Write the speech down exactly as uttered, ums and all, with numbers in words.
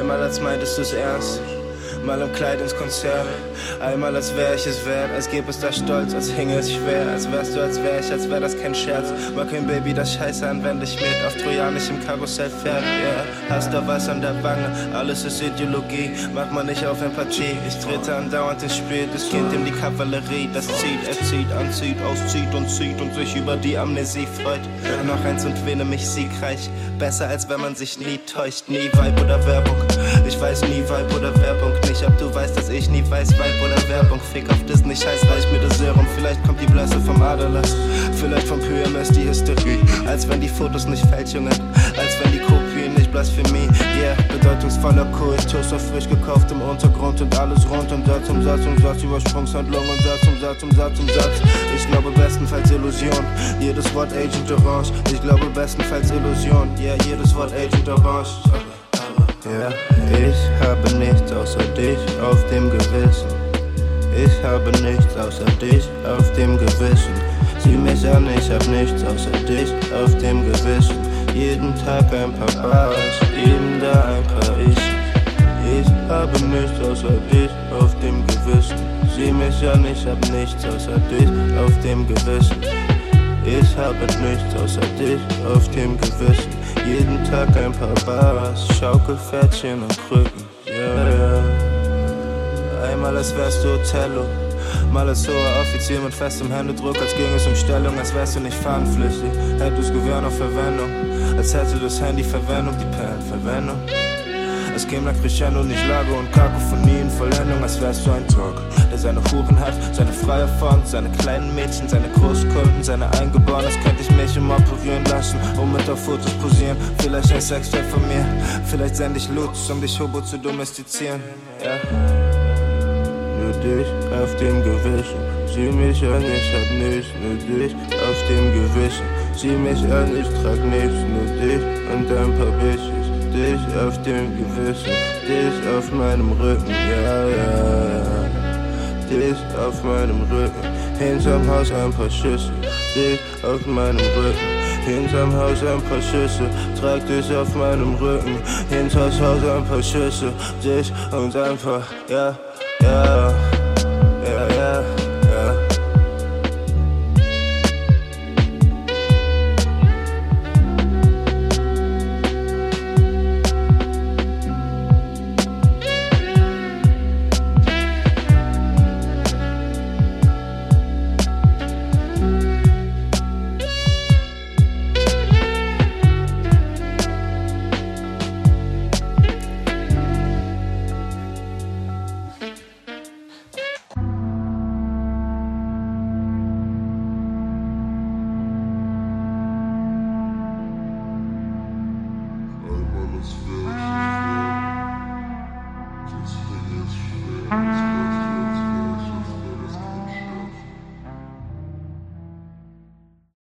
Einmal als meintest du's ernst, mal im Kleid ins Konzert. Einmal als wär ich es wert, als gäbe es da Stolz, als hinge es schwer. Als wärst du, als wär ich, als wär das kein Scherz. Mag kein Baby das Scheiße an, wenn dich mit auf Trojanisch im Karussell fährt, yeah. Hast da was an der Wange, alles ist Ideologie. Mach mal nicht auf Empathie, ich trete andauernd ins Spiel. Das Kind in die Kavallerie, das zieht, er zieht, anzieht, auszieht und zieht und sich über die Amnesie freut. Noch eins und wähne mich siegreich, besser als wenn man sich nie täuscht. Nie Vibe oder Werbung, ich weiß nie Vibe oder Werbung. Nicht ob du weißt, dass ich nie weiß, Vibe oder Werbung. Fick auf Disney, scheiß reicht mir das Serum. Vielleicht kommt die Blässe vom Aderlass, vielleicht vom P M S die Hysterie. Als wenn die Fotos nicht Fälschungen, als wenn die Kopien nicht Blasphemie. Yeah, bedeutungsvoller Kult, Toaster frisch gekauft im Untergrund und alles rund und Satz um Satz um Satz, Übersprungshandlung und Satz um Satz um Satz um Satz. Ich glaube bestenfalls Illusion, jedes Wort Agent Orange. Ich glaube bestenfalls Illusion, yeah, jedes Wort Agent Orange. Ja, ich habe nichts außer dich auf dem Gewissen. Ich habe nichts außer dich auf dem Gewissen. Sieh mich an, ich hab nichts außer dich auf dem Gewissen. Jeden Tag ein paar Bars, jeden da ein paar Ich. Ich habe nichts außer dich auf dem Gewissen. Sieh mich an, ich hab nichts außer dich auf dem Gewissen. Ich habe nichts außer dich auf dem Gewissen. Jeden Tag ein paar Bars, Schaukelpferdchen und Krücken, yeah, yeah. Einmal als wärst du Othello, mal als hoher Offizier mit festem Händedruck, als ging es um Stellung, als wärst du nicht fahnenflüchtig. Hättest Gewehr noch Verwendung, als hätte das Handy Verwendung, die Perlen Verwendung. Es käme nach Crescendo, nicht Lago und Kakophonie in Vollendung, als wärst du ein Talk, der seine Huren hat, seine freie Font, seine kleinen Mädchen, seine Großkunden, seine Eingeborenen. Das könnte ich mich immer operieren lassen und mit auf Fotos posieren. Vielleicht ein Sextape von mir, vielleicht sende ich Lutz, um dich Hobo zu domestizieren, ja. Nur dich auf dem Gewissen, sieh mich an, ich hab nichts, nur dich auf dem Gewissen. Sieh mich an, ich trag nichts, nur dich und ein paar Bitches. Dich auf dem Gewissen, dich auf meinem Rücken, ja, ja, ja. Dich auf meinem Rücken, hinterm Haus ein paar Schüsse. Dich auf meinem Rücken, hinterm Haus ein paar Schüsse. Trag dich auf meinem Rücken, hinters Haus ein paar Schüsse. Dich und ein paar, ja, ja.